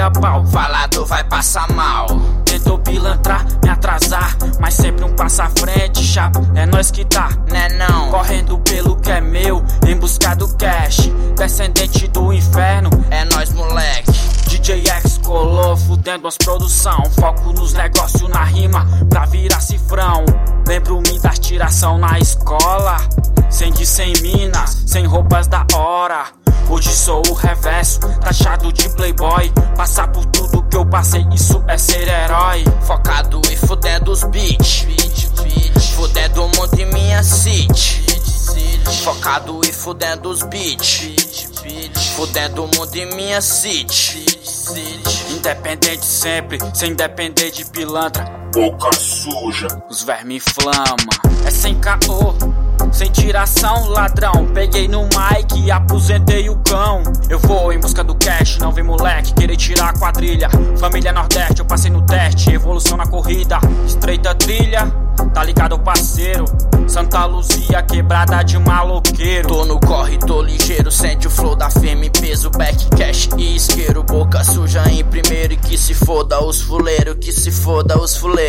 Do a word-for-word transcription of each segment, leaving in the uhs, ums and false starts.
paga pau. Falado vai passar mal. Tentou pilantrar, me atrasar, mas sempre um passo à frente, chapa, é nós que tá, né não? Correndo pelo que é meu, em busca do cash, descendente do inferno, é nós moleque. D J X colou, fudendo as produção, foco nos negócios na rima, pra virar cifrão. Lembro-me das tiração na escola, sem de sem minas, sem roupas da hora. Hoje sou o reverso, taxado de playboy. Passar por tudo que eu passei, isso é ser herói. Focado e fudendo os beats, fudendo o mundo em minha city. Focado e fudendo os beats, fudendo o mundo em minha city. Independente sempre, sem depender de pilantra. Boca suja, os vermes flama. É sem caô, sem tiração, ladrão. Peguei no mic e aposentei o cão. Eu vou em busca do cash, não vem moleque querer tirar a quadrilha. Família Nordeste, eu passei no teste, evolução na corrida. Estreita trilha, tá ligado parceiro. Santa Luzia, quebrada de maloqueiro. Tô no corre, tô ligeiro, sente o flow da firme, peso, back, cash e isqueiro. Boca suja em primeiro e que se foda os fuleiros, que se foda os fuleiros.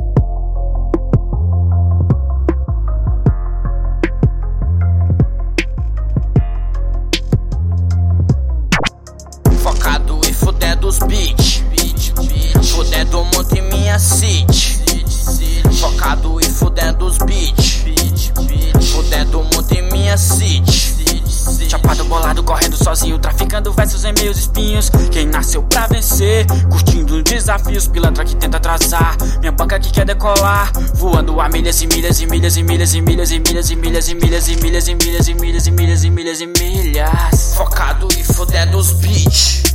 Focado e fudendo os beats, fudendo o mundo em minha city. Focado e fudendo os beats, fudendo o mundo em minha city. Chapado bolado, correndo sozinho, traficando versos em meus espinhos. Quem nasceu pra vencer, curtindo desafios. Pilantra que tenta atrasar, minha banca que quer decolar. Voando a milhas e milhas e milhas e milhas e milhas e milhas e milhas e milhas e milhas e milhas e milhas e milhas e milhas e milhas. Focado e fudendo os beats,